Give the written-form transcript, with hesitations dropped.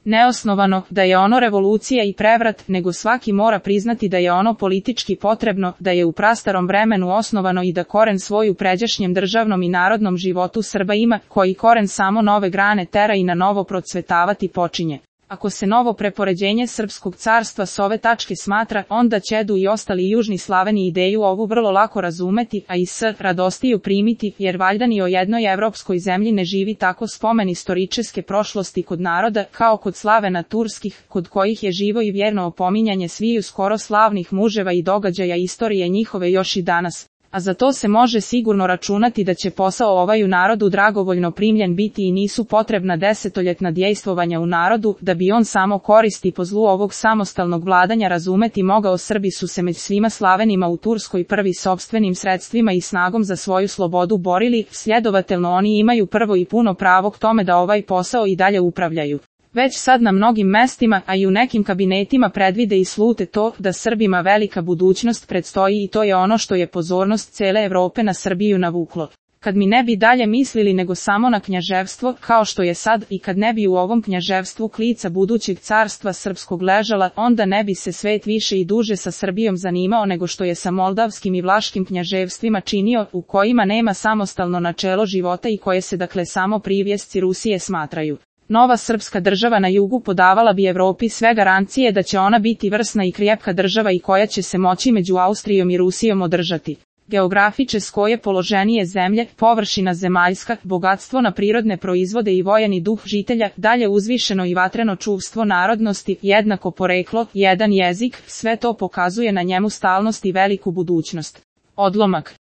neosnovano, da je ono revolucija i prevrat, nego svaki mora priznati da je ono politički potrebno, da je u prastarom vremenu osnovano i da koren svoj u pređašnjem državnom i narodnom životu Srba ima, koji koren samo nove grane tera i na novo procvetavati počinje. Ako se novo prepoređenje srpskog carstva s ove tačke smatra, onda ćedu i ostali južni Slaveni ideju ovu vrlo lako razumeti, a i s radostiju primiti, jer valjda ni o jednoj evropskoj zemlji ne živi tako spomen istoričeske prošlosti kod naroda, kao kod Slavena turskih, kod kojih je živo i vjerno opominjanje sviju skoro slavnih muževa i događaja istorije njihove još i danas. A za to se može sigurno računati da će posao ovaj u narodu dragovoljno primljen biti i nisu potrebna desetoljetna djejstvovanja u narodu, da bi on samo koristi po zlu ovog samostalnog vladanja razumeti mogao. Srbi su se među svima Slavenima u Turskoj prvi sopstvenim sredstvima i snagom za svoju slobodu borili, sljedovatelno oni imaju prvo i puno pravo k tome da ovaj posao i dalje upravljaju. Već sad na mnogim mestima, a i u nekim kabinetima predvide i slute to, da Srbima velika budućnost predstoji i to je ono što je pozornost cele Evrope na Srbiju navuklo. Kad mi ne bi dalje mislili nego samo na knjaževstvo, kao što je sad, i kad ne bi u ovom knjaževstvu klica budućeg carstva srpskog ležala, onda ne bi se svet više i duže sa Srbijom zanimao nego što je sa moldavskim i vlaškim knjaževstvima činio, u kojima nema samostalno načelo života i koje se dakle samo privjesci Rusije smatraju. Nova srpska država na jugu podavala bi Evropi sve garancije da će ona biti vrsna i krepka država i koja će se moći među Austrijom i Rusijom održati. Geografičesko je položenije zemlje, površina zemaljska, bogatstvo na prirodne proizvode i vojani duh žitelja, dalje uzvišeno i vatreno čuvstvo narodnosti, jednako poreklo, jedan jezik, sve to pokazuje na njemu stalnost i veliku budućnost. Odlomak.